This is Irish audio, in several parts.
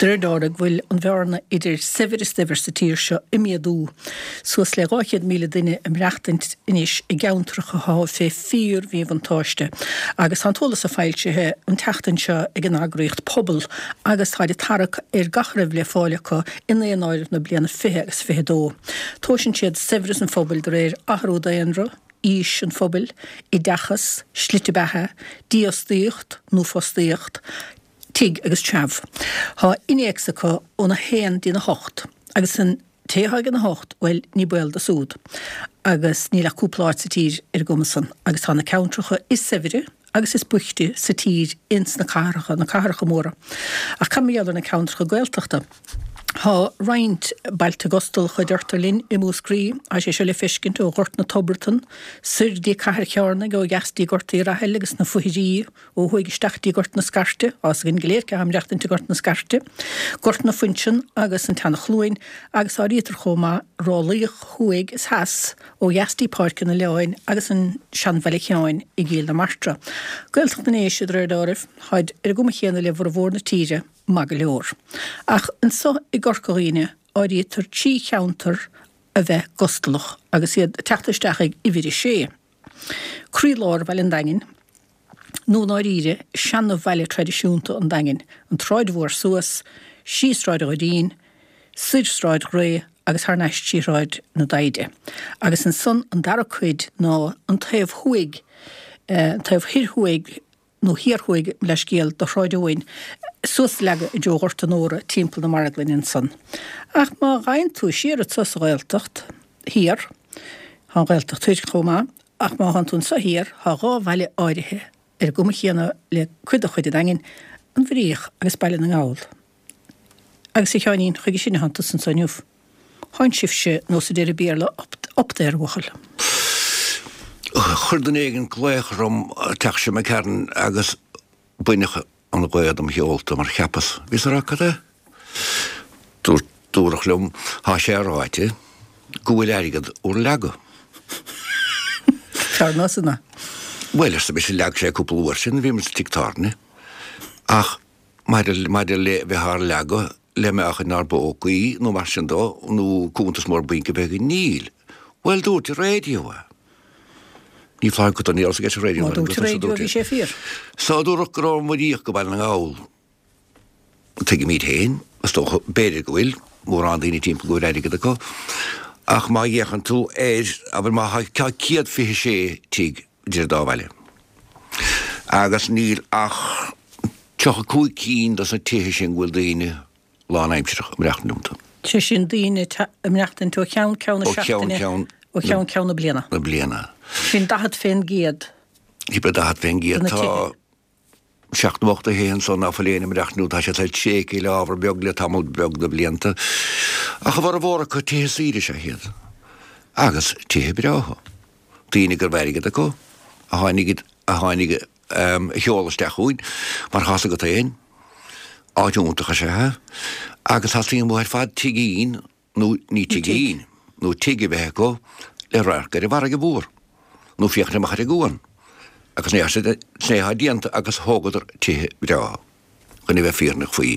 Dúirdára bhfuil an bhearna idir severis tír seo imiadú. Suas le 800,000 duine am reachtaint inis I geantracha há fé 4 bhí vantáiste. Agus antólas a fáiltethe an teachtain seo ag an agraíocht pobl agus háid tarach gachrah le fáilecha ina an áirih na bliana 5 agus 5. Tósin siad severis an fphobal de réir ahrúda anra, ís an fphobal, I dachas, slitebethe, díostíocht, núfostíocht, tig agus trev. Tá inéagsacha óna héan dína hocht, agus an téthaig an hocht bhfuil ní buil de súd, agus ní le cúpláid sa tír gomasan, agus tá na countracha is severe, agus is buchti sa tír ins na caracha móra. Ach camiad na countracha gaeltachta. Tá roiint bailta gostal chuidirtar linn I múscrí a sé se le fiscint ó gort na Toberton, sirdí cahar cearna go gastíí gortaí rahel agus na fuhirí ó chuig stachtí gort na scarte, as gin geléirce am reachtainta gort na scarte, gort na funsin agus an tanna chluin, agus á rítar chomá rálaíoch chuig is has ó gastíí páircin na leáin agus an seanmhaile cheáin I gíl na martra. Gaeltach na éisiad réidirh, haid goma chéanna le bhór na tíre, mag leor. Ach an so I gorcoíine áítar tí cheantar a bheith gostalach agus iad teachtaisteach I bhíri sé. Crílár bhil an dangin, nó áíre seanna bhile tradiisiúnta an dangin, an troidmhór suas, síosráid a dín, sidstráid ré agus th neistíráid na daide. Agus an son an darachuid ná an taobh chuig, taobh hirchuig nó hiarchuig leis géal do chráidehhain, suas lega I dógort an óra timppla na Marglin in san. Ach má gain tú siar a tus gaeltacht, hir, há gaeltacht tuid chomá, ach má han tún sa hir, há gá bhaile áirithe, goma chéanna le cuid a chuid dangin, an bhríoch agus baile na gáil. Agus I cheáinín chuigi sinna hantas an sanniuh. Háin sifse nó sa déir béarla optéir wachal. Churdan éigen gléich rom teach se me cearn agus buinecha an gcuad am heolta mar cheapas. Vís ar acada? Dúrach lum há sé ráite, gúil airigad úr lega. Charna sanna? Well, ys bys leg sé cwpl úr sin, fi mynd tictarni. Ach, mae'r le fe har lega, le me ach yn ar bógaí, nw marsin do, nw cwntas mor bwync beg I níl. Wel, dŵr ti radio a. Ní flaen gwta ni, os ges radio. Dŵr ti radio fi sé fyr. So dŵr o'ch gro mwyd i'ch gobail yn gawl. Tegi myd hen, ystwch berig gwyl, mwr an ddyn I tîm gwyl edig gyda ko. Ach, mae iech yn tŵ aber mae cael ciad fi sé tig dyr da fele. Agus níl ach, tioch cwy cyn das y tehe sy'n gwyl dyn lan aimsirach ymreach nŵmta. Te sin dyn ymreach yn tŵ ciawn y siartani. O ciawn y bliana. Y bliana. Sin dahad fen giad. I be dahad fen giad ta siacht mocht a hen son afalén ymreach nŵ ta sé tal tjek I lafar bjögle tamol bjögda blianta. Ach var a vara ka tehe síri sé hér. Agus tehe braha. Dýnig verigad ako. A hánigid hjólasteach úin, mar hasa go taen, áiúntacha sé ha, agus hasling mwyr fad tigín, nú ní tigín, nú tigi bheco, le rargar I varag búr, nú fiachna machar I gúan, agus snéha dianta agus hógadar tihe bra, gan I bheith fyrnach fwy.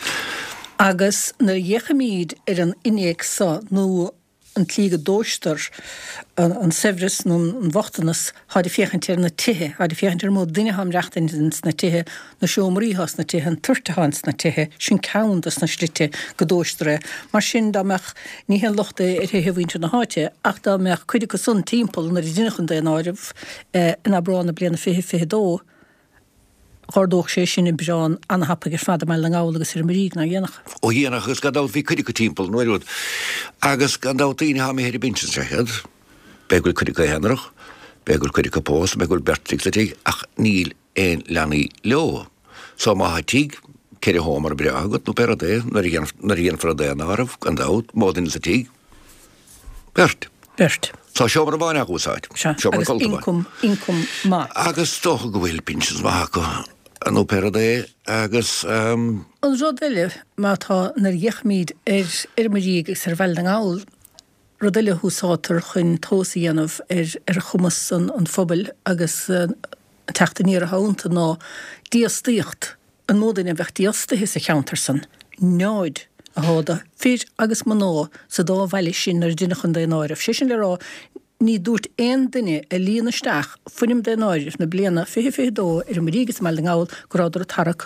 Agus na dhéchamíd an inéag sa nú an tlíga dóistar an severis an wachtanas had I fiechantir na tihe, had I fiechantir mód duine ham rechtins na tihe, na siomríhas na tihe, an turtahans na tihe, sin caundas na slite go dóistere, mar sin dameach ní hen lochta hehvíinte na háte, ach dameach cuidig go sun timpel na dinachan da an áirih in a brana bliana fihe dó, Chordóch sé sin I brán anhapagur fada me lang álagus maríg na dhéanach. O dhéanach gus gandát fi cuidig go timpel, nuirúd. Agus gandát íni ha me hér I binsin sechad. Begul cuidig go henrach, begul cuidig go pós, begul bertig sa tig, ach níl ein lani leo. So ma ha tig, ceri hómar breagat, no per a dé, nar íon fra dé na araf, gandát, módin sa tig. Bert. So siomar a báin ag úsáid. Agus income ma. Agus toch go bhfuil pinsins ma go. Anú per a dé, agus... An rodile, má tá nar dhéchmíd maríg ag bhil an gáil, rodile húsátar chun tósa dhéanamh a chumas an phobal agus teachta níor a hánta ná díostíocht an módin a bheith díosta his a cheantar san. neid a háda fir agus man ná sa dá bhaile sin ar duine chun den áirih. Sé sin le rá ní dúirt ein duine a líana isteach funim den áirih na bliana fi dó ar marígus melding áil goráidir a tarach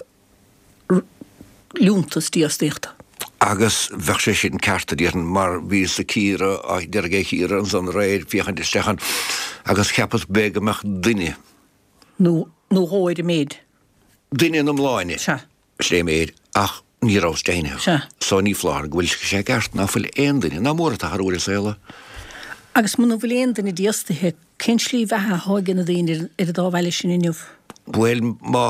lúntas díostíochta. Agus bheith sé sin ceartta dían mar bhí sa círa a deirgé círa an son réir fiochan istechan agus cheapas béga meach duine. Nó hóir méid. Duine an amláine. Sé méid ach ní rásteine. Sá ní flár bhfuil sé ceart ná fuil ein duine ná mór a tharúir séile. Agus muna bhfuil ein duine díostathe cén slí bheitthe hágan na daoine ar a dábhaile sin inniuh. Bhfuil má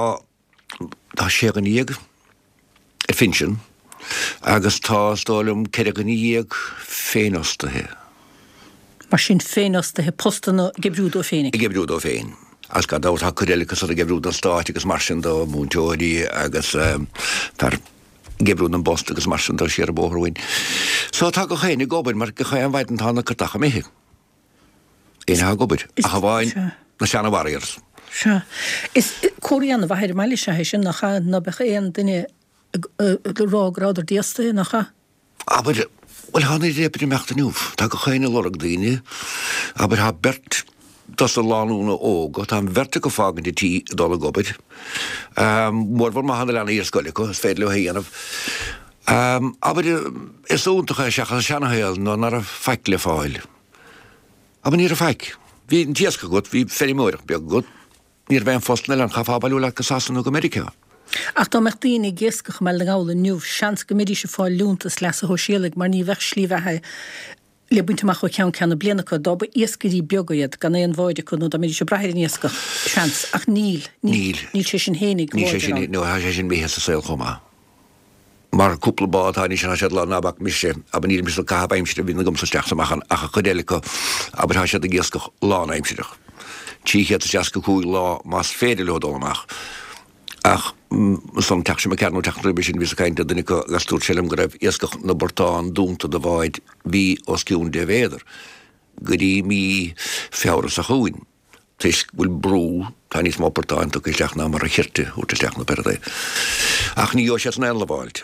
tá sé an íag ar finsin agus tá stáilm ceir an íag féinostathe. Mar sin féinostathe postanna gebrúdó féinnig. Gebrúdó féin. As ga dát ha churélicas a gebrúd an stáitigus mar sin do múntóirí agus tar gebrúd an bost agus mar sin do séar bóhrúin. So tá go chéine gobir mar go chéan bhaid an tána cartacha méhi. Éine ha gobir. A ha bhain na seanna warriors. Se. Is cóíanna bhair meile se sin nach na becha éon duine rágráidir díasta nach. Aber wel ha ní répir meachta núf. Tá go chéine lorag daine, aber ha bert das a lánúna óg, tá verte go fágan di tí dóla gobir. Mór ma hanna lena írscoilico, is féad le héanamh. Aber is úntacha seach a seannahéil nó nar a feic le fáil. Aber nír a feic. Bhí an tíasca gut, bhí ferri móirach beag gut. Nír bhein fostna an chafábalú le go sasan ó America. Ach tá mecht daoine ggéascach melding ála nniuh seans go méidir se fáil lúntas leis a hóisiaigh mar ní bheith slíbhethe le buinteach chu ceann ceanna blianacha dá ba iascarí beagaiad gan éon bháide chun nó da méidir se brethir níoscach seans ach níl sé sin hénig. Níl sé sin nó ha sé sin méhe sa saoil chomá. Mar cúpla bád ha ní sin sé lá nábach mise, aber níl mis cá aimside bhí na gom sa steach amachchan ach a chudélica, aber ha sé a ggéascach lá aimsideach. Tíché a seasca cúig lá más féidir le dólamach. Ach, son teach sem ceanú teachna sin vis kainte dunne go gasúr selum go raibh iascach na bortáin dúnta de bhaid hí os ciún de véidir. Gorí mí feras a chuin. Teis bhfuil brú, tá níos má bortáin tu isteach ná mar a chirte út isteach na perdé. Ach ní sé an eile bháilt.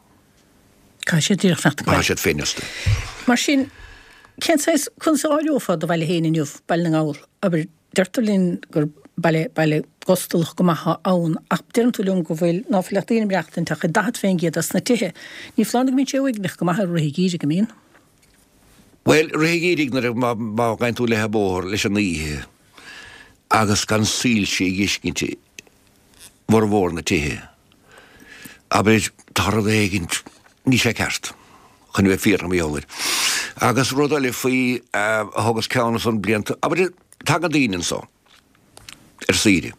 Cá sé dtíach fecht. Cá sé féiniste. Mar sin, cén sais chun sa áileofa do bhaile héine nniuh bailna áil, aber deirtalín gur baile gostalach go maitha ann ach dearn tú leon go bhfuil ná fileachtaíon breachtain tá dahat féin géad as na tithe. Ní fláinnig mín séoighnach go maitha réigíide go mín? Well, réigíide má gain tú lethe bór leis an níthe agus gan síl sé giscinnte vor bhór na tithe. Aber tar a dhéigint ní sé ceart chun bheith fír am íolir. Agus rudaile faoi thugus ceanna san blianta, aber tá an daoinen só. Síri.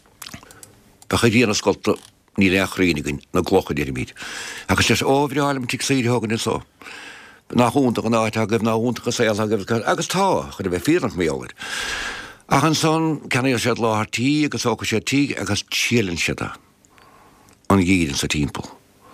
Bach díana scolta ní leachrínigan na glocha déir míid. Agus sé óbhráilm tí síri hagan is só. Nach húnta an áit agah ná húnta go saoil agus tá chu bheith fíranach méáir. Ach an son ceanna sé láthairtí agus ócha sé tí agus tíalann siada an gíann sa timppel.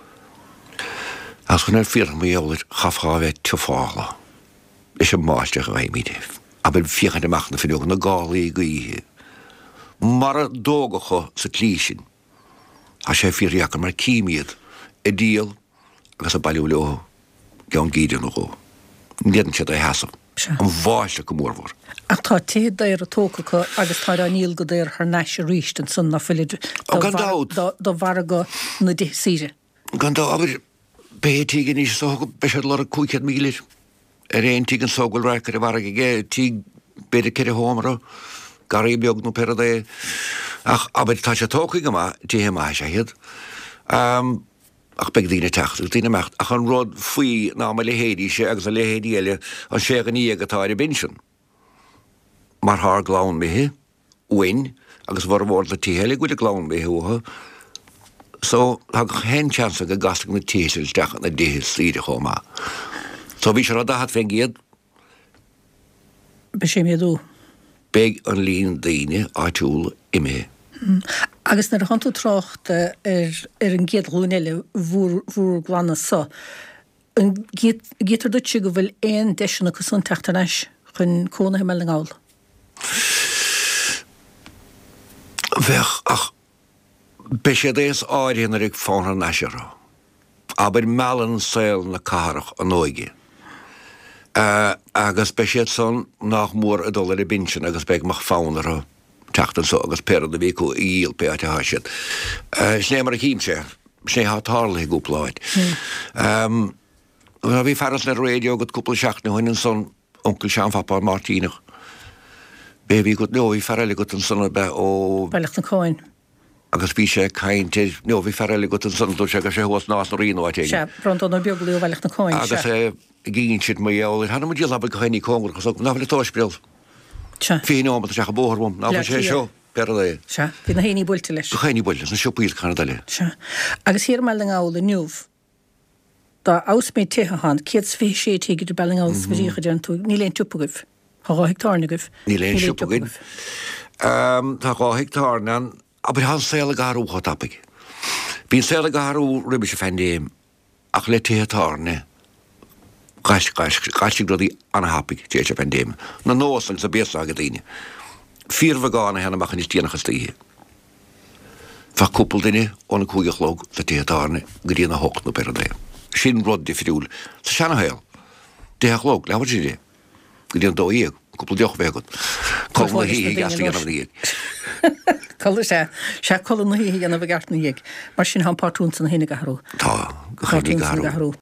As chun fíranach méáir chafá bheith tuála. Is sem máisteach a bheith míideh. Aber fiochan amach na fiúgan na gálaí go ihe. Mar a dógacha sa clísin. A sé fíriachar mar cíimiad i díal agus a bailú leo gan gíidir nó go. Nían sé é hasam. An bháiste go mórhór. Ach tá té déir a tócacha agus tá a níl go déir th neis a ríist an sun na filiid do bharga na síre. Gandá aber bétígan is so beisiad le a 5 mílir. Réon tí an sógail raicir a bharga gé tí beidir ceir hómara. Garí beag nó peradé. Ach, aber tá sé tócaí go má, títhe má sé hiad. Ach beg dína teachta, dína mecht. Ach an rud faoi ná me lehéadí sé agus a lehéadí eile an sé an í agatá i binsin. Mar thar glán méthe, uin, agus bhar bhór le tíhéile go a glán méthe uha. So, tá hen chance go gasach na tíisiil deach na déhil síide chomá. So bhí sé rá dahat féin géad. Be sé méadú. Beg an líon daine áitiúil imé. Agus nar hanú trocht ar an géad lúnéile bhúr glána sa. Gétar dúte go bhfuil éon deisina go sun teachtanis chun cóna me an gáil. Bheith ach be sé déos áiríonnar ag fána neisirá. aber melan saoil na carach an óige. Agus beisiad son nach mór a dul binsin agus beag mach fánar teachtan so agus per a bhíú íl pe a haisiad. Sné mar a hím sé, sné hátála gúpláid. Bhí ferras na radio go cúpla seachna hainn son onkel Sean Fappa Martínach. Bé bhí go nóí ferrile go an sanna be ó Bailach na Coin. agus bhí sé caiinte bhí ferrile go an sanú se go sé hos nás na riáte. Se bronton ó beaglaú Bailach na Coin. Agus gín siad mai eáil, hanna dí le go chaoí congur chus ná le táisbril. Fí ámata se bóharm ná sé seo per é. Se hí na héí builte leis. Go chaoí buil na siúpaíil Canadaile. Se agus hir me an ála nuúh. Tá ausméid tehan kiad fé sé tiidir belling aus virícha den tú níléon túpagah. Tá hektárnagah. Níléon túpagah. Tá hektárna, aber han séla garú hotapig. Bhín séla garú ribe se fendéim ach le tétárne. Gaisig grodí anhapig té se fendéim. Na nósan sa bés agad daine. Fír gána hena machchan is tíanachas tíhe. Fa cúpul daine óna cúigech log le tétárne go dtíana hocht na per sin rod difriúil sa sena heil. Déach log, lehar sí dé. Go dtíon dó íag, cúpla deoch bheagad. Col na hí gasna ganna íag. Col sé col na hí ganna bh gartna íag. Mar sin han pátún san héna gaharú. Tá, go chaoí gaharú.